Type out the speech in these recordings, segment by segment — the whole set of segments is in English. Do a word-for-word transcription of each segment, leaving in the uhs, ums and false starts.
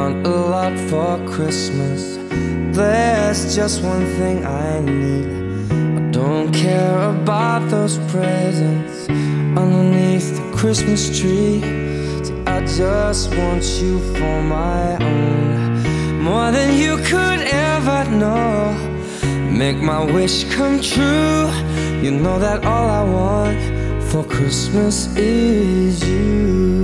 want a lot for Christmas. There's just one thing I need. I don't care about those presents underneath the Christmas tree. So I just want you for my own, more than you could ever know. Make my wish come true. You know that all I want for Christmas is you.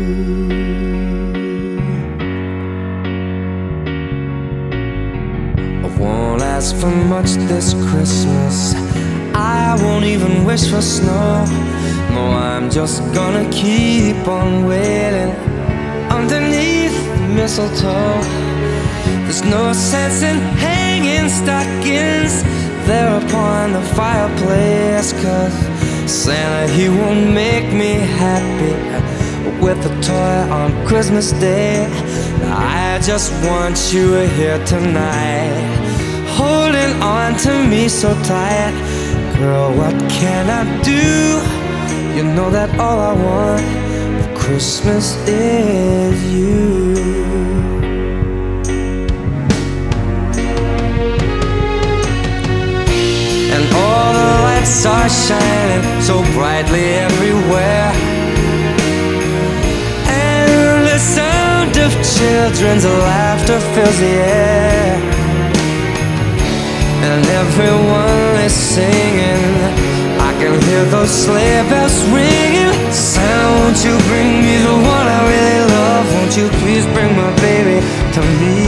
I won't ask for much this Christmas. I won't even wish for snow. No, I'm just gonna keep on waiting underneath the mistletoe. There's no sense in hanging stockings there upon the fireplace, 'cause Santa, he won't make me happy with a toy on Christmas Day. I just want you here tonight, holding on to me so tight. Girl, what can I do? You know that all I want for Christmas is you. And all the lights are shining so brightly everywhere, and the sound of children's laughter fills the air, and everyone is singing. I can hear those sleigh bells ringing. Santa, won't you bring me the one I really love? Won't you please bring my baby to me?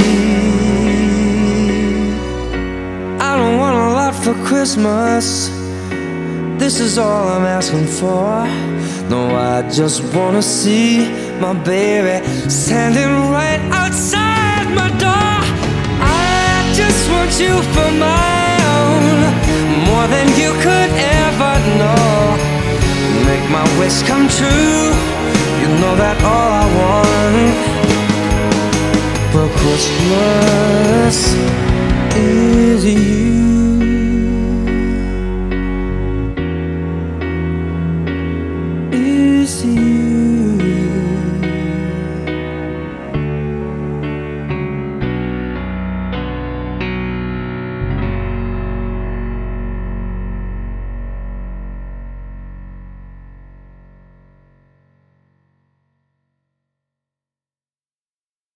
I don't want a lot for Christmas. This is all I'm asking for. No, I just wanna see my baby standing right outside my door. I just want you for my own, more than you could ever know. Make my wish come true. You know that all I want for Christmas is you.